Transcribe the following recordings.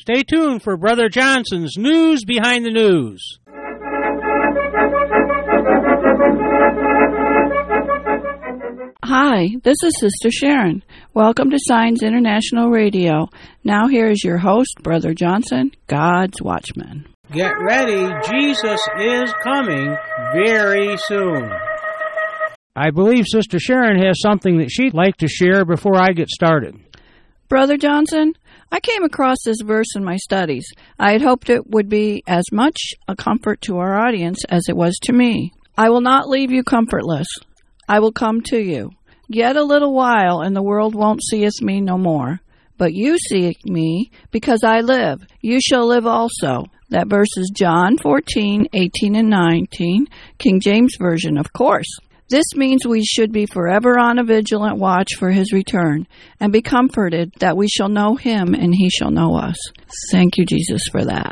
Stay tuned for Brother Johnson's News Behind the News. Hi, this is Sister Sharon. Welcome to Signs International Radio. Now here is your host, Brother Johnson, God's Watchman. Get ready, Jesus is coming very soon. I believe Sister Sharon has something that she'd like to share before I get started. Brother Johnson, I came across this verse in my studies. I had hoped it would be as much a comfort to our audience as it was to me. I will not leave you comfortless. I will come to you. Yet a little while, and the world won't seeth me no more. But you seek me, because I live. You shall live also. That verse is John 14:18 and 19, King James Version, of course. This means we should be forever on a vigilant watch for his return, and be comforted that we shall know him and he shall know us. Thank you, Jesus, for that.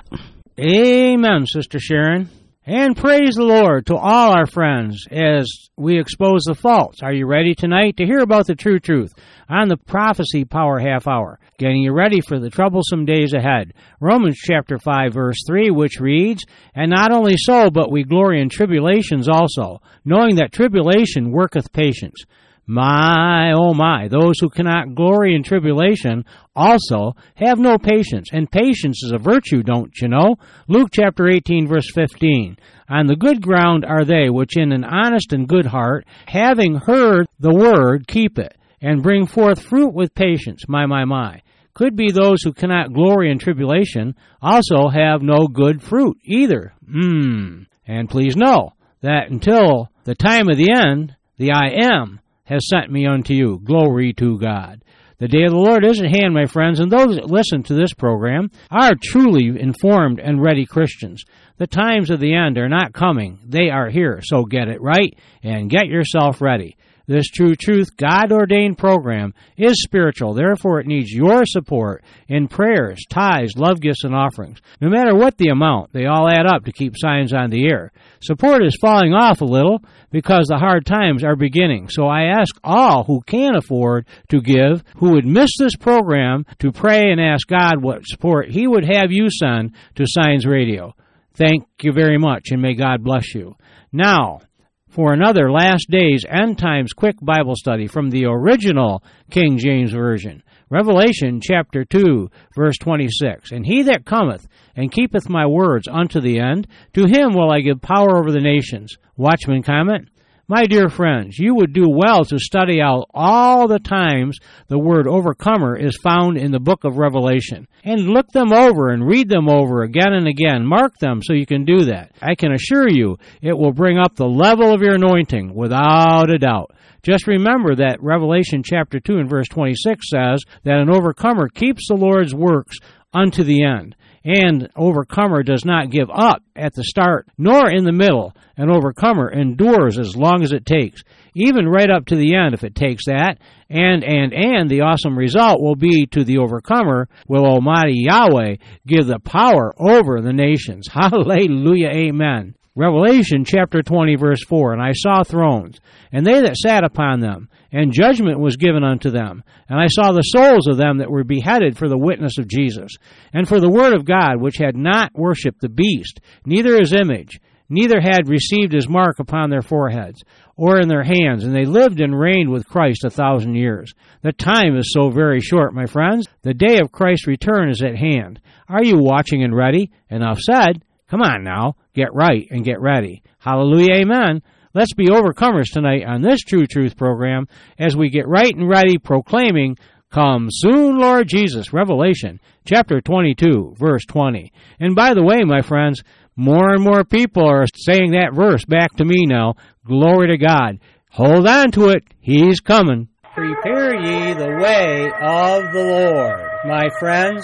Amen, Sister Sharon. And praise the Lord to all our friends as we expose the faults. Are you ready tonight to hear about the true truth on the Prophecy Power Half Hour, getting you ready for the troublesome days ahead? Romans chapter 5, verse 3, which reads, "And not only so, but we glory in tribulations also, knowing that tribulation worketh patience." My, oh my, those who cannot glory in tribulation also have no patience. And patience is a virtue, don't you know? Luke chapter 18, verse 15. On the good ground are they which in an honest and good heart, having heard the word, keep it, and bring forth fruit with patience. My. Could be those who cannot glory in tribulation also have no good fruit either. And please know that until the time of the end, the I Am has sent me unto you. Glory to God. The day of the Lord is at hand, my friends, and those that listen to this program are truly informed and ready Christians. The times of the end are not coming. They are here, so get it right and get yourself ready. This True Truth, God-ordained program is spiritual. Therefore, it needs your support in prayers, tithes, love gifts, and offerings. No matter what the amount, they all add up to keep Signs on the air. Support is falling off a little because the hard times are beginning. So I ask all who can afford to give, who would miss this program, to pray and ask God what support He would have you send to Signs Radio. Thank you very much, and may God bless you. Now, for another Last Days End Times quick Bible study from the original King James Version. Revelation chapter 2, verse 26. And he that cometh and keepeth my words unto the end, to him will I give power over the nations. Watchman comment. My dear friends, you would do well to study out all the times the word overcomer is found in the book of Revelation, and look them over and read them over again and again. Mark them so you can do that. I can assure you it will bring up the level of your anointing without a doubt. Just remember that Revelation chapter 2 and verse 26 says that an overcomer keeps the Lord's works unto the end. And overcomer does not give up at the start, nor in the middle. An overcomer endures as long as it takes, even right up to the end if it takes that. And the awesome result will be to the overcomer, will Almighty Yahweh give the power over the nations. Hallelujah, amen. Revelation chapter 20, verse 4, And I saw thrones, and they that sat upon them, and judgment was given unto them. And I saw the souls of them that were beheaded for the witness of Jesus, and for the word of God, which had not worshipped the beast, neither his image, neither had received his mark upon their foreheads, or in their hands, and they lived and reigned with Christ 1,000 years. The time is so very short, my friends. The day of Christ's return is at hand. Are you watching and ready? Enough said. Come on now, get right and get ready. Hallelujah, amen. Let's be overcomers tonight on this True Truth program as we get right and ready proclaiming, Come soon, Lord Jesus. Revelation chapter 22, verse 20. And by the way, my friends, more and more people are saying that verse back to me now. Glory to God. Hold on to it. He's coming. Prepare ye the way of the Lord, my friends.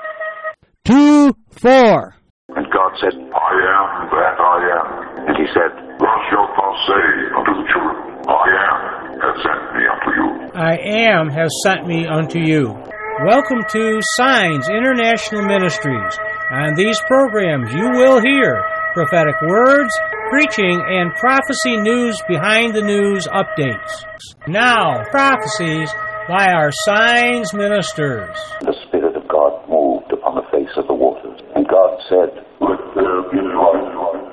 2, 4. And God said, I am that I am. And he said, Thus shalt thou say unto the children, I am has sent me unto you. I am has sent me unto you. Welcome to Signs International Ministries. On these programs you will hear prophetic words, preaching, and prophecy news behind the news updates. Now, prophecies by our Signs ministers. The Spirit of God moved upon the face of God said, "Let there be light."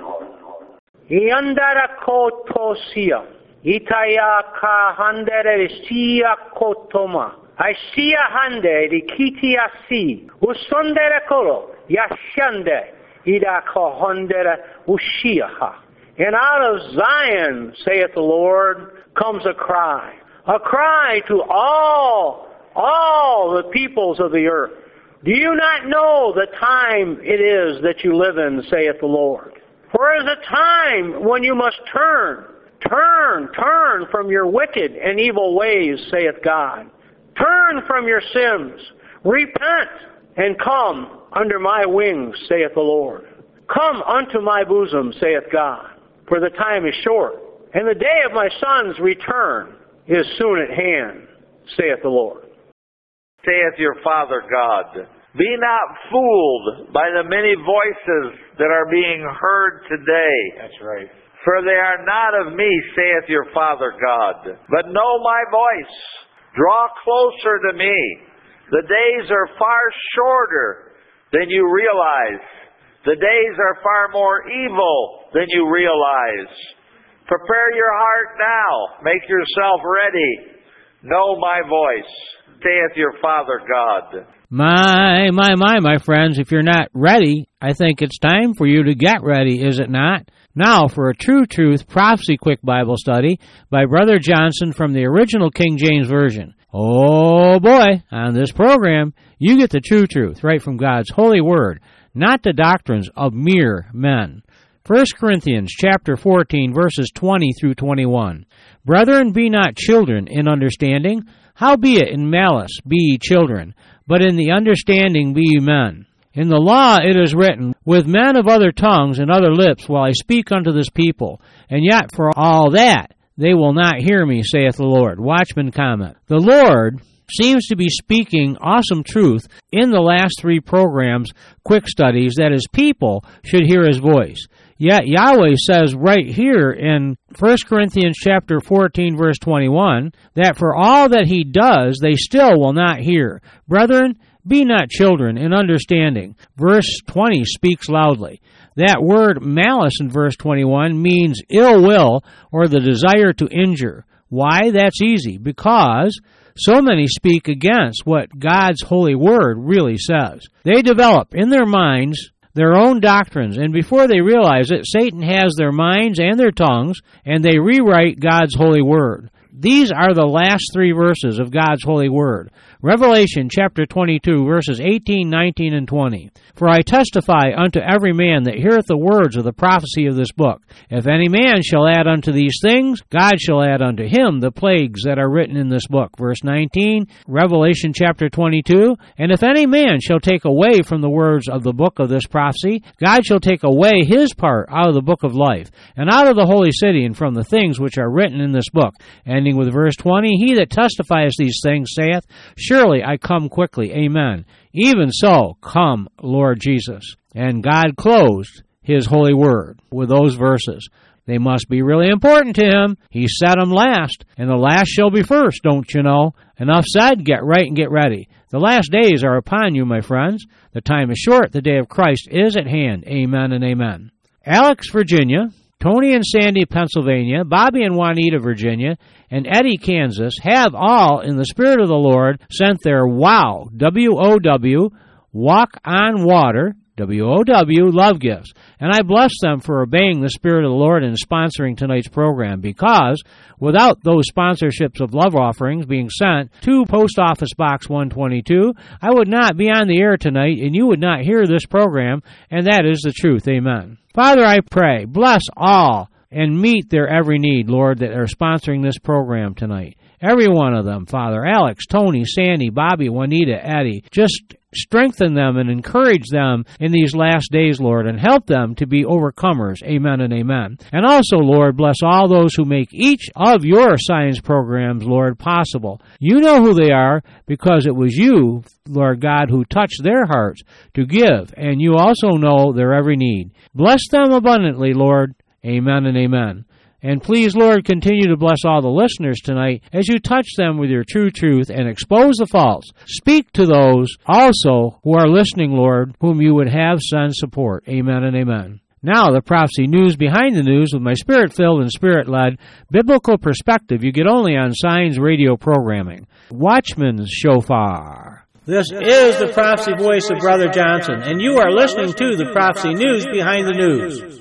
Yandara kotosia, itaya ka handere sia kotoma, aisia hande rikitia si, usondere kolo, yashande, ida ka handere ushiaha. And out of Zion, saith the Lord, comes a cry to all the peoples of the earth. Do you not know the time it is that you live in, saith the Lord? For it is a time when you must turn from your wicked and evil ways, saith God. Turn from your sins, repent, and come under my wings, saith the Lord. Come unto my bosom, saith God, for the time is short, and the day of my Son's return is soon at hand, saith the Lord. Saith your Father God, be not fooled by the many voices that are being heard today. That's right. For they are not of me, saith your Father God. But know my voice. Draw closer to me. The days are far shorter than you realize. The days are far more evil than you realize. Prepare your heart now. Make yourself ready. Know my voice, saith your Father God. My friends, if you're not ready, I think it's time for you to get ready, is it not? Now for a True Truth Prophecy Quick Bible Study by Brother Johnson from the original King James Version. Oh boy, on this program, you get the true truth right from God's holy word, not the doctrines of mere men. 1 Corinthians chapter 14, verses 20 through 21. Brethren, be not children in understanding, howbeit in malice be ye children, but in the understanding be ye men. In the law it is written, with men of other tongues and other lips will I speak unto this people, and yet for all that they will not hear me, saith the Lord. Watchman comment. The Lord seems to be speaking awesome truth in the last three programs, quick studies, that his people should hear his voice. Yet Yahweh says right here in 1 Corinthians chapter 14, verse 21, that for all that he does, they still will not hear. Brethren, be not children in understanding. Verse 20 speaks loudly. That word malice in verse 21 means ill will or the desire to injure. Why? That's easy. Because so many speak against what God's holy word really says. They develop in their minds their own doctrines, and before they realize it, Satan has their minds and their tongues, and they rewrite God's holy word. These are the last three verses of God's holy word. Revelation chapter 22, verses 18, 19, and 20. For I testify unto every man that heareth the words of the prophecy of this book. If any man shall add unto these things, God shall add unto him the plagues that are written in this book. Verse 19, Revelation chapter 22. And if any man shall take away from the words of the book of this prophecy, God shall take away his part out of the book of life, and out of the holy city, and from the things which are written in this book. Ending with verse 20, He that testifies these things saith, Surely I come quickly. Amen. Even so, come, Lord Jesus. And God closed his holy word with those verses. They must be really important to him. He said them last, and the last shall be first, don't you know? Enough said, get right and get ready. The last days are upon you, my friends. The time is short. The day of Christ is at hand. Amen and amen. Alex, Virginia, Tony and Sandy, Pennsylvania, Bobby and Juanita, Virginia, and Eddie, Kansas, have all, in the Spirit of the Lord, sent their WOW, W-O-W, Walk on Water, W-O-W, love gifts. And I bless them for obeying the Spirit of the Lord and sponsoring tonight's program, because without those sponsorships of love offerings being sent to Post Office Box 122, I would not be on the air tonight, and you would not hear this program, and that is the truth. Amen. Father, I pray, bless all and meet their every need, Lord, that are sponsoring this program tonight. Every one of them, Father. Alex, Tony, Sandy, Bobby, Juanita, Eddie. Just strengthen them and encourage them in these last days, Lord, and help them to be overcomers. Amen and amen. And also, Lord, bless all those who make each of your science programs, Lord, possible. You know who they are, because it was you, Lord God, who touched their hearts to give, and you also know their every need. Bless them abundantly, Lord. Amen and amen. And please, Lord, continue to bless all the listeners tonight as you touch them with your true truth and expose the false. Speak to those also who are listening, Lord, whom you would have send support. Amen and amen. Now, the prophecy news behind the news with my spirit-filled and spirit-led biblical perspective you get only on Signs radio programming. Watchman's Shofar. This is the prophecy voice of Brother Johnson, and you are listening to the prophecy news behind the news.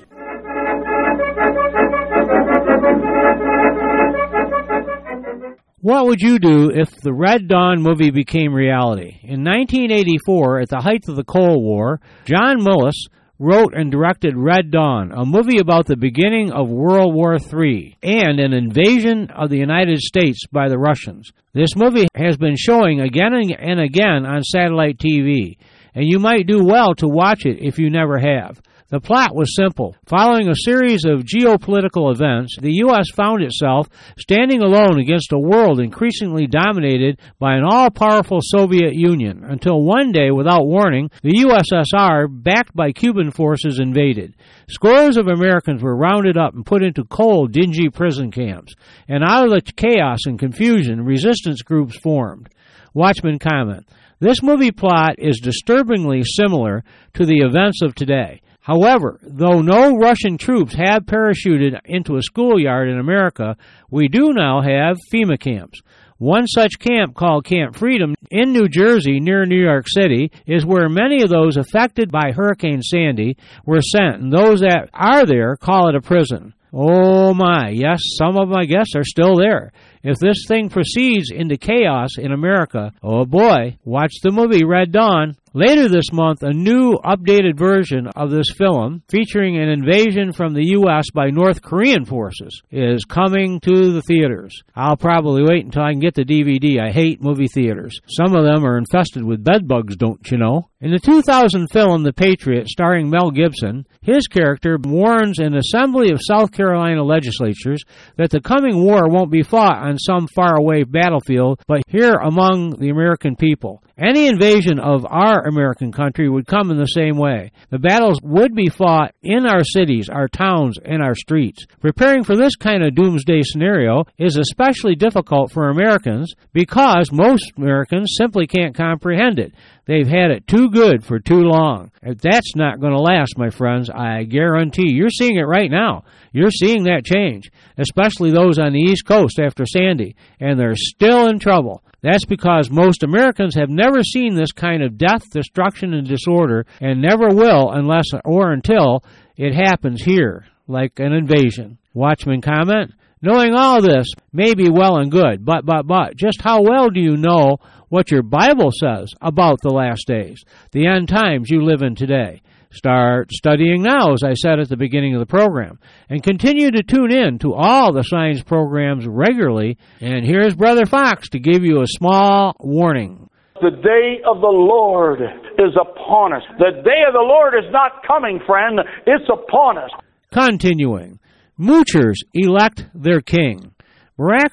What would you do if the Red Dawn movie became reality? In 1984, at the height of the Cold War, John Mullis wrote and directed Red Dawn, a movie about the beginning of World War III and an invasion of the United States by the Russians. This movie has been showing again and again on satellite TV, and you might do well to watch it if you never have. The plot was simple. Following a series of geopolitical events, the U.S. found itself standing alone against a world increasingly dominated by an all-powerful Soviet Union, until one day, without warning, the USSR, backed by Cuban forces, invaded. Scores of Americans were rounded up and put into cold, dingy prison camps, and out of the chaos and confusion, resistance groups formed. Watchman comment: this movie plot is disturbingly similar to the events of today. However, though no Russian troops have parachuted into a schoolyard in America, we do now have FEMA camps. One such camp, called Camp Freedom, in New Jersey near New York City, is where many of those affected by Hurricane Sandy were sent, and those that are there call it a prison. Oh my, yes, some of them, I guess, are still there. If this thing proceeds into chaos in America, oh boy, watch the movie Red Dawn. Later this month, a new updated version of this film, featuring an invasion from the U.S. by North Korean forces, is coming to the theaters. I'll probably wait until I can get the DVD. I hate movie theaters. Some of them are infested with bedbugs, don't you know? In the 2000 film The Patriot, starring Mel Gibson, his character warns an assembly of South Carolina legislatures that the coming war won't be fought on some faraway battlefield, but here among the American people. Any invasion of our American country would come in the same way. The battles would be fought in our cities, our towns, and our streets. Preparing for this kind of doomsday scenario is especially difficult for Americans because most Americans simply can't comprehend it. They've had it too good for too long. That's not going to last, my friends. I guarantee. You're seeing it right now. You're seeing that change, especially those on the East Coast after Sandy, and they're still in trouble. That's because most Americans have never seen this kind of death, destruction, and disorder, and never will unless or until it happens here, like an invasion. Watchman comment: knowing all this may be well and good, but, just how well do you know what your Bible says about the last days, the end times you live in today? Start studying now, as I said at the beginning of the program, and continue to tune in to all the Signs programs regularly. And here's Brother Fox to give you a small warning. The day of the Lord is upon us. The day of the Lord is not coming, friend. It's upon us. Continuing, moochers elect their king. Barack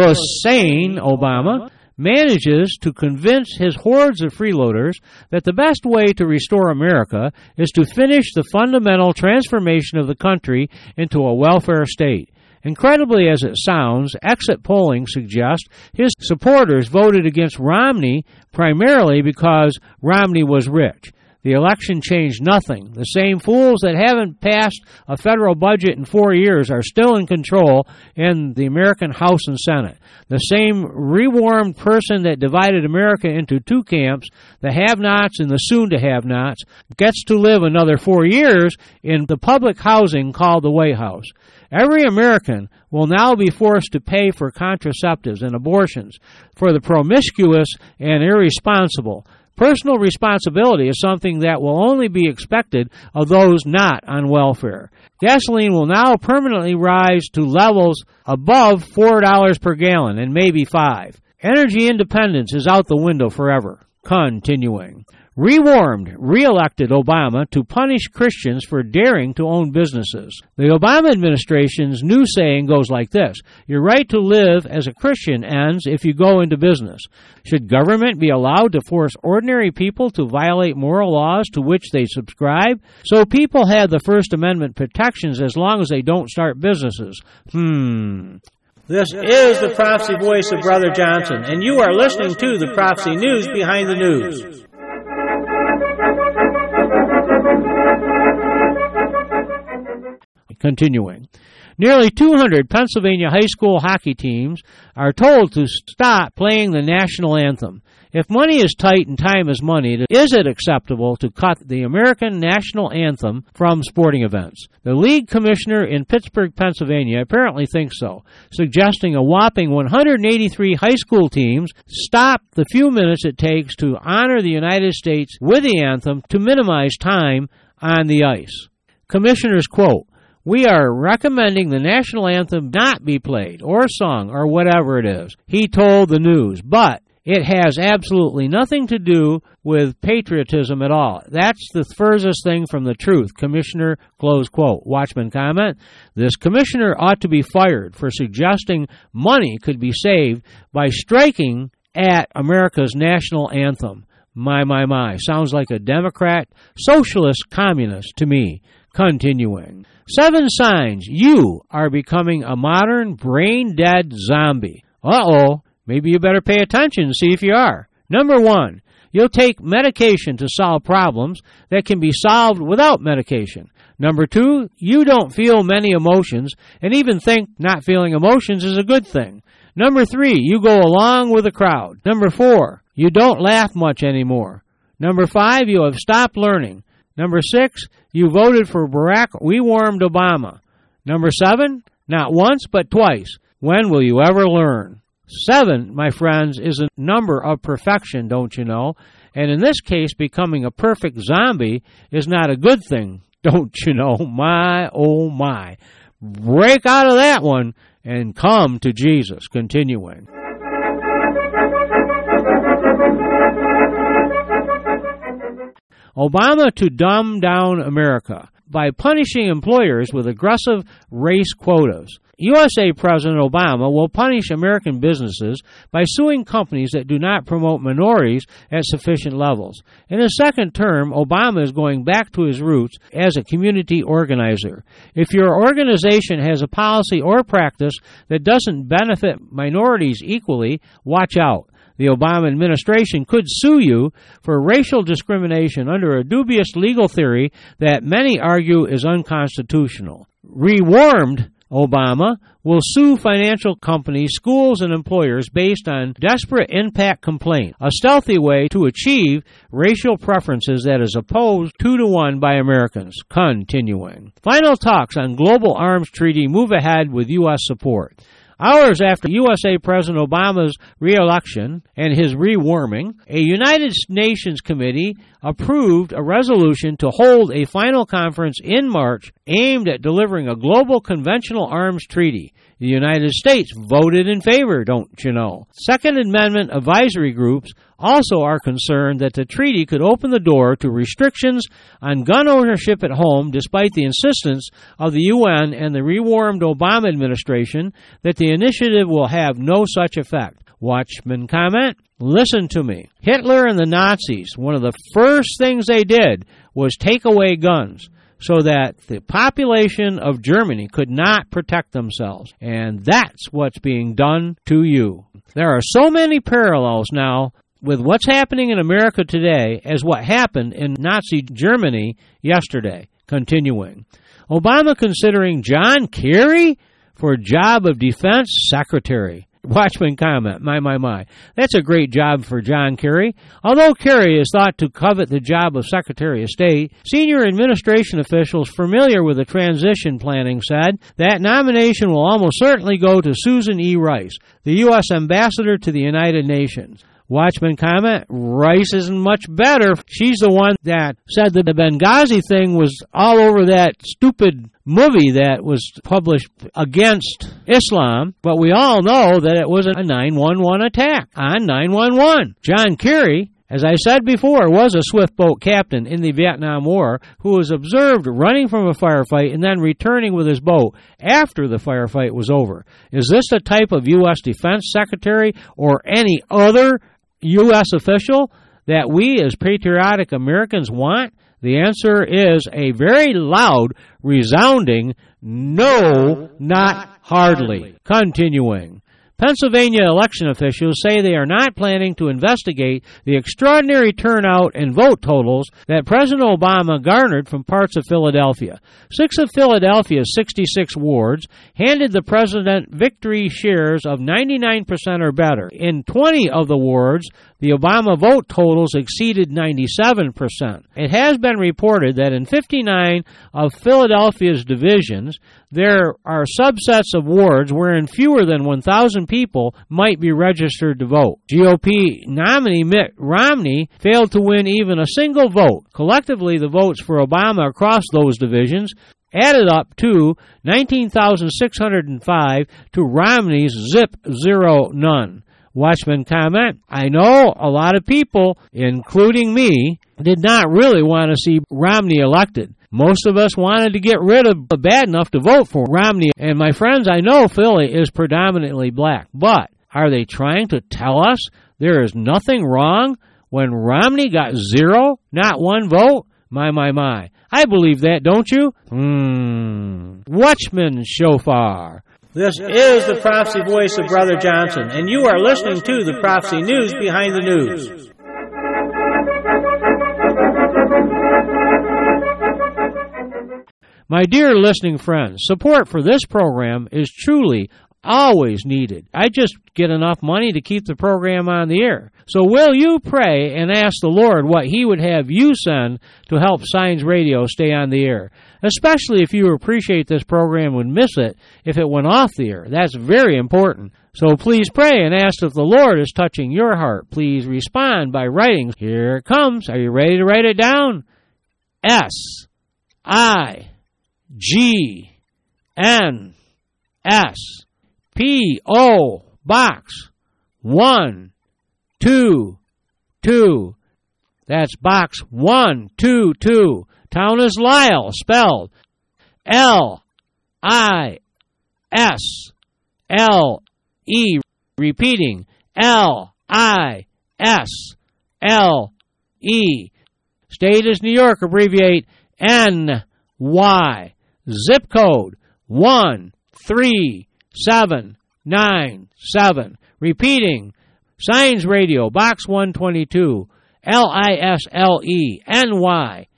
Hussein Obama manages to convince his hordes of freeloaders that the best way to restore America is to finish the fundamental transformation of the country into a welfare state. Incredibly as it sounds, exit polling suggests his supporters voted against Romney primarily because Romney was rich. The election changed nothing. The same fools that haven't passed a federal budget in 4 years are still in control in the American House and Senate. The same rewarmed person that divided America into two camps, the have-nots and the soon-to-have-nots, gets to live another 4 years in the public housing called the White House. Every American will now be forced to pay for contraceptives and abortions for the promiscuous and irresponsible. Personal responsibility is something that will only be expected of those not on welfare. Gasoline will now permanently rise to levels above $4 per gallon and maybe $5. Energy independence is out the window forever. Continuing. rewarmed, re-elected Obama to punish Christians for daring to own businesses. The Obama administration's new saying goes like this: your right to live as a Christian ends if you go into business. Should government be allowed to force ordinary people to violate moral laws to which they subscribe? So people have the First Amendment protections as long as they don't start businesses. This is the Prophecy Voice of Brother Johnson, and you are listening to the Prophecy News Behind the News. Continuing. Nearly 200 Pennsylvania high school hockey teams are told to stop playing the national anthem. If money is tight and time is money, is it acceptable to cut the American national anthem from sporting events? The league commissioner in Pittsburgh, Pennsylvania apparently thinks so, suggesting a whopping 183 high school teams stop the few minutes it takes to honor the United States with the anthem to minimize time on the ice. Commissioners quote, "We are recommending the national anthem not be played or sung or whatever it is," he told the News, but it has absolutely nothing to do with patriotism at all. That's the furthest thing from the truth, Commissioner, close quote. Watchman comment, this commissioner ought to be fired for suggesting money could be saved by striking at America's national anthem. My. Sounds like a Democrat, socialist, communist to me. Continuing. 7 signs you are becoming a modern, brain-dead zombie. Uh-oh. Maybe you better pay attention and see if you are. Number 1, you'll take medication to solve problems that can be solved without medication. Number 2, you don't feel many emotions and even think not feeling emotions is a good thing. Number 3, you go along with the crowd. Number 4, you don't laugh much anymore. Number 5, you have stopped learning. Number 6, you voted for Barack Obama. Number 7, not once but twice. When will you ever learn? 7, my friends, is a number of perfection, don't you know? And in this case, becoming a perfect zombie is not a good thing, don't you know? My, oh my. Break out of that one and come to Jesus. Continuing. Obama to dumb down America by punishing employers with aggressive race quotas. USA President Obama will punish American businesses by suing companies that do not promote minorities at sufficient levels. In his second term, Obama is going back to his roots as a community organizer. If your organization has a policy or practice that doesn't benefit minorities equally, watch out. The Obama administration could sue you for racial discrimination under a dubious legal theory that many argue is unconstitutional. Rewarmed Obama will sue financial companies, schools, and employers based on desperate impact complaint, a stealthy way to achieve racial preferences that is opposed 2-1 by Americans. Continuing. Final talks on global arms treaty move ahead with U.S. support. Hours after USA President Obama's re-election and his rewarming, a United Nations committee approved a resolution to hold a final conference in March aimed at delivering a global conventional arms treaty. The United States voted in favor, don't you know? Second Amendment advisory groups also are concerned that the treaty could open the door to restrictions on gun ownership at home, despite the insistence of the UN and the rewarmed Obama administration that the initiative will have no such effect. Watchman comment, listen to me. Hitler and the Nazis, one of the first things they did was take away guns so that the population of Germany could not protect themselves. And that's what's being done to you. There are so many parallels now with what's happening in America today as what happened in Nazi Germany yesterday. Continuing. Obama considering John Kerry for job of defense secretary. Watchman comment, my. That's a great job for John Kerry. Although Kerry is thought to covet the job of Secretary of State, senior administration officials familiar with the transition planning said that nomination will almost certainly go to Susan E. Rice, the U.S. ambassador to the United Nations. Watchman comment, Rice isn't much better. She's the one that said that the Benghazi thing was all over that stupid movie that was published against Islam, but we all know that it was a 9/11 attack on 9/11. John Kerry As I said before, was a swift boat captain in the Vietnam War who was observed running from a firefight and then returning with his boat after the firefight was over. Is this the type of U.S. Defense Secretary or any other U.S. official that we as patriotic Americans want? The answer is a very loud, resounding no, not hardly. Continuing. Pennsylvania election officials say they are not planning to investigate the extraordinary turnout and vote totals that President Obama garnered from parts of Philadelphia. 6 of Philadelphia's 66 wards handed the president victory shares of 99% or better. In 20 of the wards, the Obama vote totals exceeded 97%. It has been reported that in 59 of Philadelphia's divisions, there are subsets of wards wherein fewer than 1,000 people might be registered to vote. GOP nominee Mitt Romney failed to win even a single vote. Collectively, the votes for Obama across those divisions added up to 19,605 to Romney's zip 0 none. Watchman comment, I know a lot of people, including me, did not really want to see Romney elected. Most of us wanted to get rid of bad enough to vote for Romney. And my friends, I know Philly is predominantly black. But are they trying to tell us there is nothing wrong when Romney got 0, not 1 vote? My. I believe that, don't you? Watchman Shofar. This is the prophecy voice of Brother Johnson, and you are listening to the Prophecy News Behind the News. My dear listening friends, support for this program is truly always needed. I just get enough money to keep the program on the air. So will you pray and ask the Lord what He would have you send to help Signs Radio stay on the air? Especially if you appreciate this program and would miss it if it went off the air. That's very important. So please pray and ask if the Lord is touching your heart. Please respond by writing. Here it comes. Are you ready to write it down? S-I-G-N-S P.O. Box 122. That's Box 122. Town is Lisle, spelled L-I-S-L-E. Repeating, L-I-S-L-E. State is New York, abbreviate N-Y. Zip code 13797. Repeating, Signs Radio, Box 122, Lisle, NY,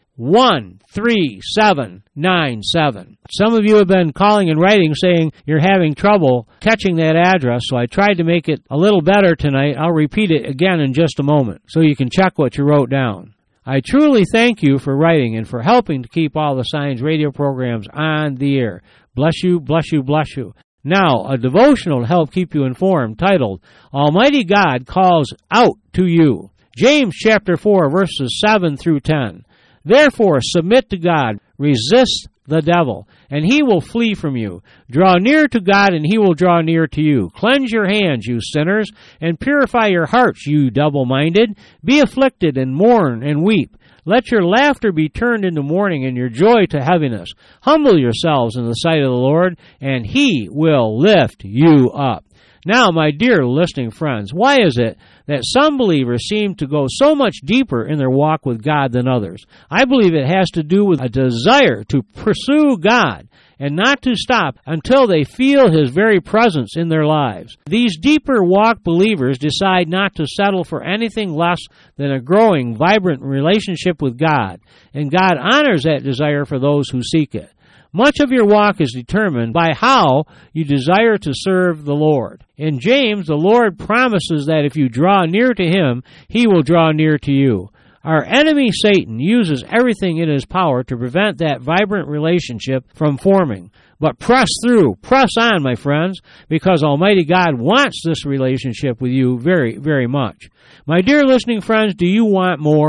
13797. Some of you have been calling and writing saying you're having trouble catching that address, so I tried to make it a little better tonight. I'll repeat it again in just a moment so you can check what you wrote down. I truly thank you for writing and for helping to keep all the Signs Radio programs on the air. Bless you, bless you, bless you. Now, a devotional to help keep you informed titled, Almighty God Calls Out to You. James chapter 4, verses 7 through 10. Therefore, submit to God, resist the devil, and he will flee from you. Draw near to God, and he will draw near to you. Cleanse your hands, you sinners, and purify your hearts, you double-minded. Be afflicted, and mourn, and weep. Let your laughter be turned into mourning, and your joy to heaviness. Humble yourselves in the sight of the Lord, and he will lift you up. Now, my dear listening friends, why is it that some believers seem to go so much deeper in their walk with God than others? I believe it has to do with a desire to pursue God and not to stop until they feel His very presence in their lives. These deeper walk believers decide not to settle for anything less than a growing, vibrant relationship with God, and God honors that desire for those who seek it. Much of your walk is determined by how you desire to serve the Lord. In James, the Lord promises that if you draw near to Him, He will draw near to you. Our enemy, Satan, uses everything in his power to prevent that vibrant relationship from forming. But press through, press on, my friends, because Almighty God wants this relationship with you very, very much. My dear listening friends, do you want more?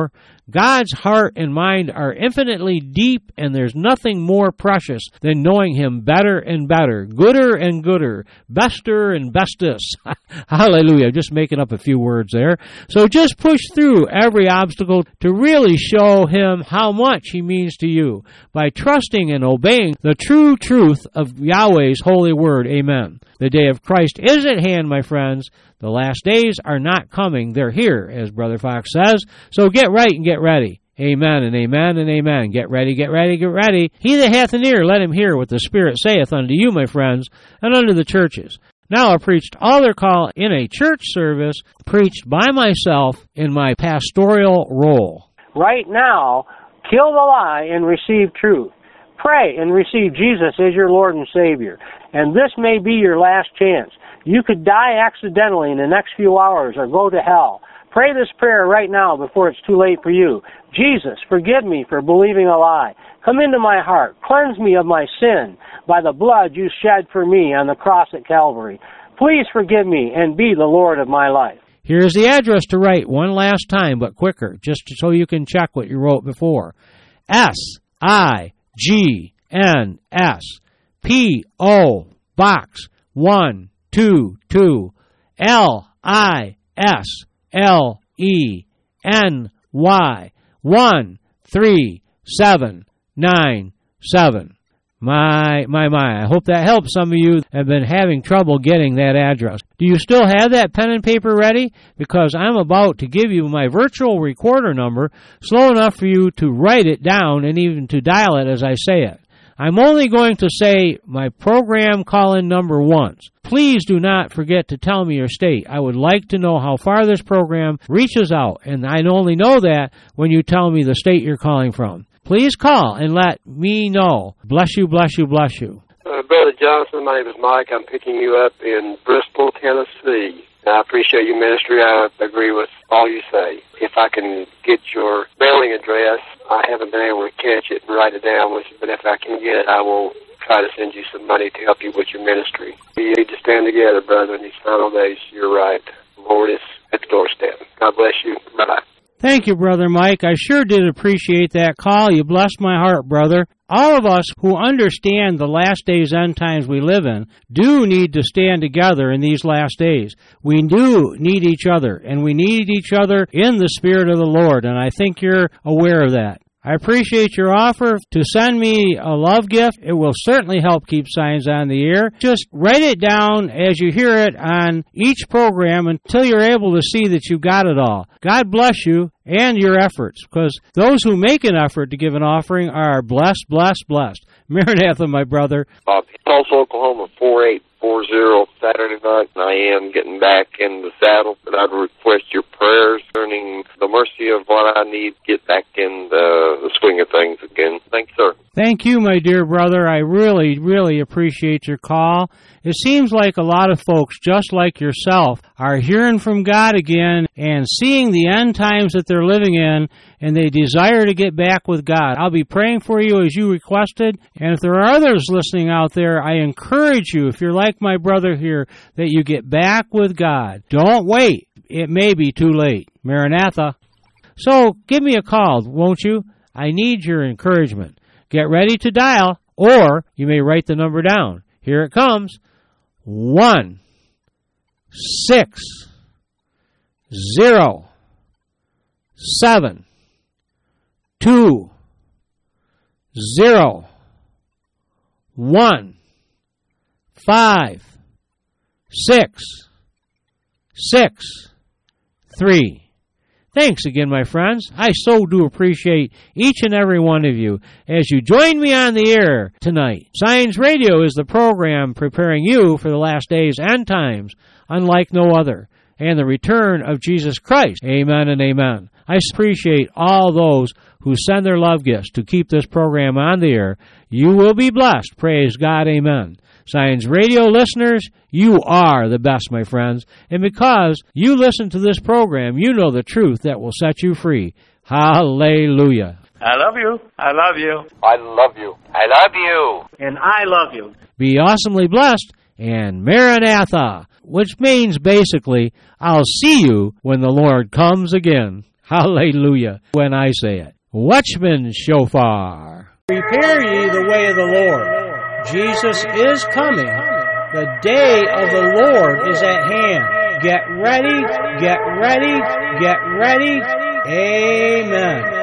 God's heart and mind are infinitely deep, and there's nothing more precious than knowing Him better and better, gooder and gooder, bester and bestest. Hallelujah. I'm just making up a few words there. So just push through every obstacle to really show Him how much He means to you by trusting and obeying the true truth of Yahweh's holy word. Amen. The day of Christ is at hand, my friends. The last days are not coming. They're here, as Brother Fox says. So get right and get ready. Amen and amen and amen. Get ready, get ready, get ready. He that hath an ear, let him hear what the Spirit saith unto you, my friends, and unto the churches. Now I preached Altar Call in a church service, preached by myself in my pastoral role. Right now, kill the lie and receive truth. Pray and receive Jesus as your Lord and Savior. And this may be your last chance. You could die accidentally in the next few hours or go to hell. Pray this prayer right now before it's too late for you. Jesus, forgive me for believing a lie. Come into my heart. Cleanse me of my sin by the blood you shed for me on the cross at Calvary. Please forgive me and be the Lord of my life. Here's the address to write one last time, but quicker, just so you can check what you wrote before. SIGNS, Box 122, LISLENY 13797. My, I hope that helps some of you have been having trouble getting that address. Do you still have that pen and paper ready? Because I'm about to give you my virtual recorder number, slow enough for you to write it down and even to dial it as I say it. I'm only going to say my program call-in number once. Please do not forget to tell me your state. I would like to know how far this program reaches out, and I only know that when you tell me the state you're calling from. Please call and let me know. Bless you, bless you, bless you. Brother Johnson, my name is Mike. I'm picking you up in Bristol, Tennessee. I appreciate your ministry. I agree with all you say. If I can get your mailing address, I haven't been able to catch it and write it down, but if I can get it, I will try to send you some money to help you with your ministry. We need to stand together, brother, in these final days. You're right. The Lord is at the doorstep. God bless you. Bye-bye. Thank you, Brother Mike. I sure did appreciate that call. You blessed my heart, brother. All of us who understand the last days, end times we live in, do need to stand together in these last days. We do need each other, and we need each other in the Spirit of the Lord, and I think you're aware of that. I appreciate your offer to send me a love gift. It will certainly help keep Signs on the Air. Just write it down as you hear it on each program until you're able to see that you got it all. God bless you and your efforts, because those who make an effort to give an offering are blessed, blessed, blessed. Maranatha, my brother. Tulsa, Oklahoma, 4840 Saturday night. I am getting back in the saddle, but I'd request your prayers concerning the mercy of what I need to get back in the swing of things again. Thanks, sir. Thank you, my dear brother. I really, really appreciate your call. It seems like a lot of folks, just like yourself, are hearing from God again and seeing the end times that they're living in, and they desire to get back with God. I'll be praying for you as you requested, and if there are others listening out there, I encourage you, if you're like my brother here, that you get back with God. Don't wait. It may be too late. Maranatha. So give me a call, won't you? I need your encouragement. Get ready to dial, or you may write the number down. Here it comes. 1 6 0 7 2 0 1 5 6 6 3. Thanks again, my friends. I so do appreciate each and every one of you as you join me on the air tonight. Signs Radio is the program preparing you for the last days and times, unlike no other, and the return of Jesus Christ. Amen and amen. I appreciate all those who send their love gifts to keep this program on the air. You will be blessed. Praise God. Amen. Signs Radio listeners, you are the best, my friends. And because you listen to this program, you know the truth that will set you free. Hallelujah. I love you. I love you. I love you. I love you. And I love you. Be awesomely blessed, and Maranatha, which means basically, I'll see you when the Lord comes again. Hallelujah when I say it. Watchman shofar. Prepare ye the way of the Lord. Jesus is coming. The day of the Lord is at hand. Get ready, get ready, get ready. Amen.